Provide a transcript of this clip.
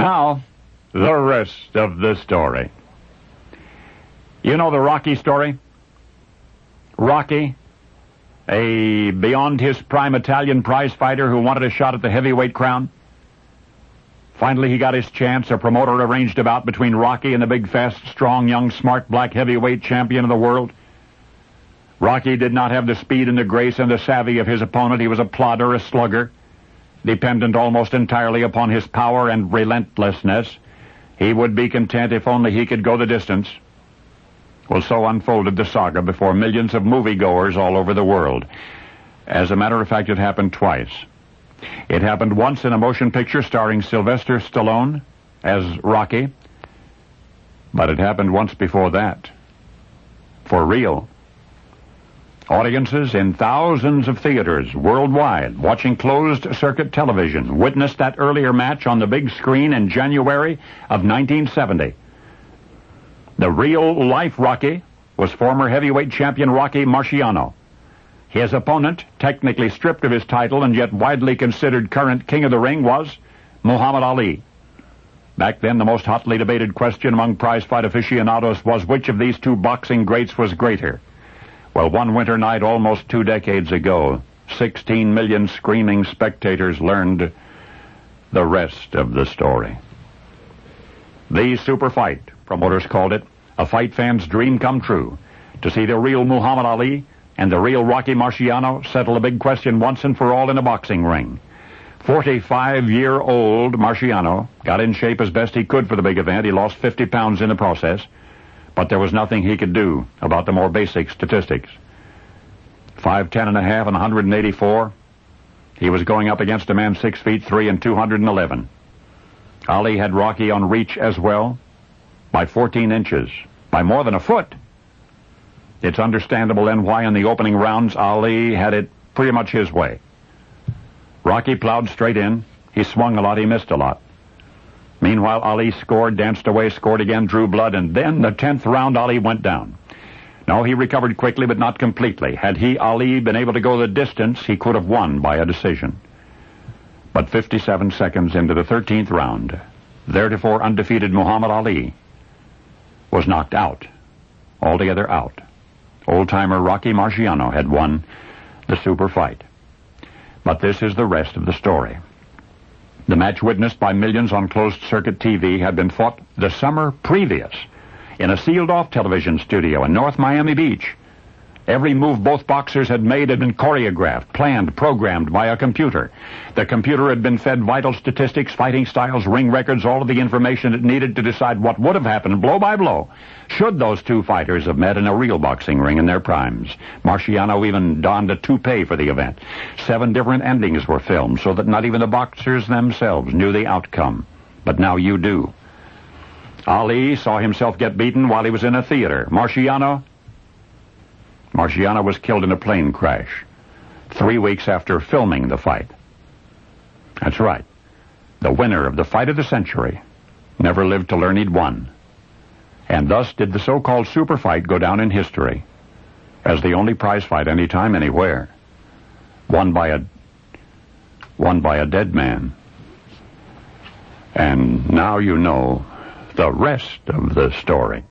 Now, the rest of the story. You know the Rocky story? Rocky, a beyond-his-prime Italian prize fighter who wanted a shot at the heavyweight crown. Finally, he got his chance. A promoter arranged a bout between Rocky and the big, fast, strong, young, smart, black heavyweight champion of the world. Rocky did not have the speed and the grace and the savvy of his opponent. He was a plodder, a slugger, dependent almost entirely upon his power and relentlessness. He would be content if only he could go the distance. Well, so unfolded the saga before millions of moviegoers all over the world. As a matter of fact, it happened twice. It happened once in a motion picture starring Sylvester Stallone as Rocky, but it happened once before that. For real. Audiences in thousands of theaters worldwide watching closed-circuit television witnessed that earlier match on the big screen in January of 1970. The real-life Rocky was former heavyweight champion Rocky Marciano. His opponent, technically stripped of his title and yet widely considered current king of the ring, was Muhammad Ali. Back then, the most hotly debated question among prize-fight aficionados was which of these two boxing greats was greater. Well, one winter night almost 2 decades ago, 16 million screaming spectators learned the rest of the story. The super fight, promoters called it, a fight fan's dream come true, to see the real Muhammad Ali and the real Rocky Marciano settle a big question once and for all in a boxing ring. 45-year-old Marciano got in shape as best he could for the big event. He lost 50 pounds in the process, but there was nothing he could do about the more basic statistics. 5'10 and a half and 184. He was going up against a man 6 feet 3 and 211. Ali had Rocky on reach as well, by 14 inches, by more than a foot. It's understandable then why in the opening rounds Ali had it pretty much his way. Rocky plowed straight in. He swung a lot, he missed a lot. Meanwhile, Ali scored, danced away, scored again, drew blood, and then the 10th round, Ali went down. No, he recovered quickly, but not completely. Had he, Ali, been able to go the distance, he could have won by a decision. But 57 seconds into the 13th round, theretofore undefeated Muhammad Ali was knocked out, altogether out. Old-timer Rocky Marciano had won the super fight. But this is the rest of the story. The match witnessed by millions on closed-circuit TV had been fought the summer previous in a sealed-off television studio in North Miami Beach. Every move both boxers had made had been choreographed, planned, programmed by a computer. The computer had been fed vital statistics, fighting styles, ring records, all of the information it needed to decide what would have happened blow by blow should those two fighters have met in a real boxing ring in their primes. Marciano even donned a toupee for the event. 7 different endings were filmed so that not even the boxers themselves knew the outcome. But now you do. Ali saw himself get beaten while he was in a theater. Marciano was killed in a plane crash 3 weeks after filming the fight. That's right. The winner of the fight of the century never lived to learn he'd won. And thus did the so-called super fight go down in history as the only prize fight anytime, anywhere, won by a dead man. And now you know the rest of the story.